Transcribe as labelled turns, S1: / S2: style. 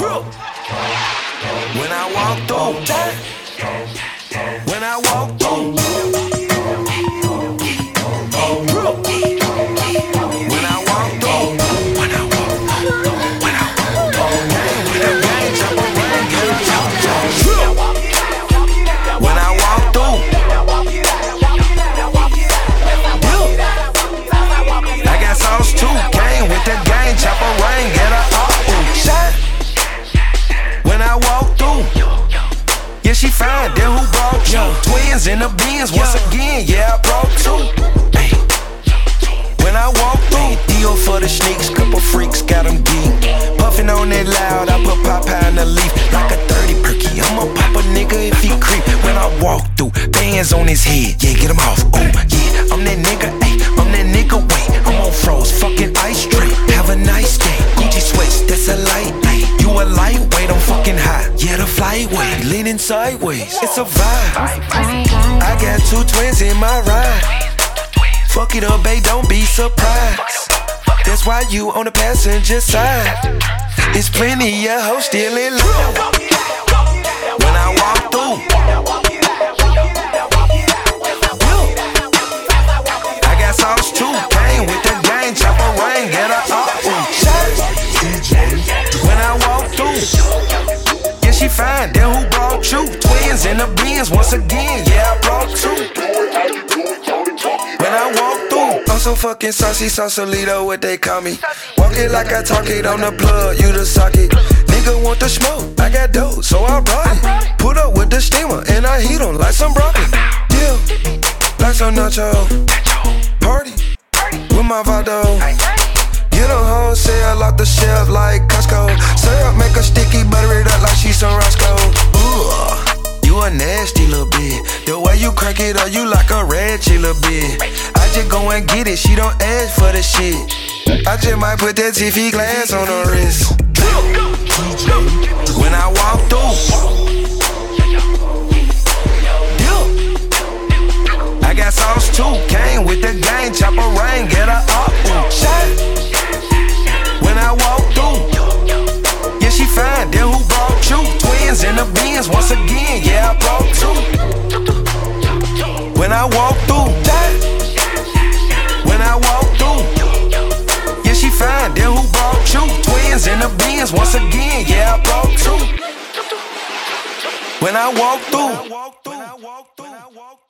S1: When I walk through, when I walk through, when I walk through, when I walk, when I walk, with a gang chopper ring, get a chop. When I walk through, I got sauce too, came with the gang chopper ring, get a shot. When I walk through, yeah, she fine, then who brought you? Twins in the Benz, once again, yeah, I brought two. Ay. When I walk through, deal for the sneaks, couple freaks, got them geek. Puffin' on it loud, I put Popeye in the leaf. Like a 30 perky, I'ma pop a nigga if he creep. When I walk through, bands on his head, yeah, get him off. Oh, yeah, I'm that nigga, ayy, I'm that nigga, wait. I'm on froze, fucking ice drink. Have a nice day, Gucci sweats, that's a light day. You a lightweight, I'm fucking hot. Yeah, the flyweight, leaning sideways. It's a vibe. I got two twins in my ride. Fuck it up, babe, don't be surprised. That's why you on the passenger side. It's plenty of hoes still in love. When I walk through, I got sauce too. Came with the gang, chopper ring, get a shot. When I walk through, yeah, she fine, then who brought you? Twins in the Benz, once again, yeah, I brought two. When I walk through, I'm so fucking saucy, Sausalito, what they call me. Walk it like I talk it on the plug, you the socket. Nigga want the smoke, I got dope, so I brought it. Put up with the steamer, and I heat 'em like some broccoli. Yeah, like some nacho. Party, with my Vado. Get a wholesale off the shelf like Costco. Syrup make her sticky, butter it up like she's some Roscoe. Ooh, you a nasty little bit. The way you crank it up, you like a ratchet little bit. I just go and get it, she don't ask for the shit. I just might put that TV glass on her wrist. When I walk through, I got sauce too, came with the gang, chopper ring, get a shot. When I walk through, yeah, she fine, then who brought you? Twins in the Benz, once again, yeah, I brought two. When I walk through, when I walk through, yeah, she fine, then who brought you? Twins in the Benz, once again, yeah, I brought two. When I walk through.